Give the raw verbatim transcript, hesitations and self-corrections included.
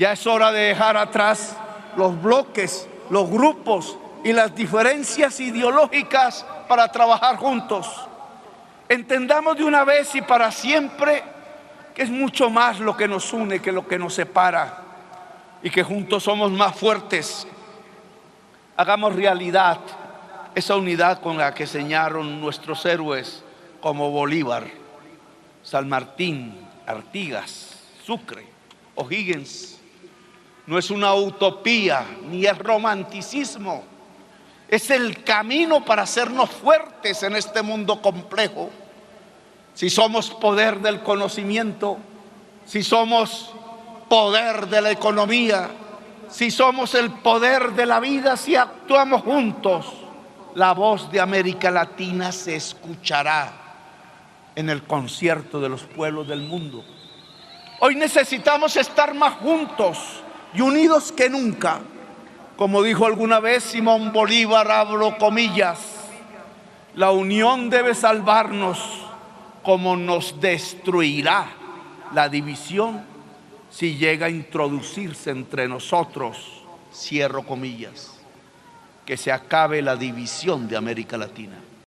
Ya es hora de dejar atrás los bloques, los grupos y las diferencias ideológicas para trabajar juntos. Entendamos de una vez y para siempre que es mucho más lo que nos une que lo que nos separa y que juntos somos más fuertes. Hagamos realidad esa unidad con la que señaron nuestros héroes como Bolívar, San Martín, Artigas, Sucre, O'Higgins. No es una utopía ni es romanticismo, es el camino para hacernos fuertes en este mundo complejo. Si somos poder del conocimiento, si somos poder de la economía, si somos el poder de la vida, si actuamos juntos, la voz de América Latina se escuchará en el concierto de los pueblos del mundo. Hoy necesitamos estar más juntos y unidos que nunca. Como dijo alguna vez Simón Bolívar, abro comillas, la unión debe salvarnos como nos destruirá la división si llega a introducirse entre nosotros, cierro comillas. Que se acabe la división de América Latina.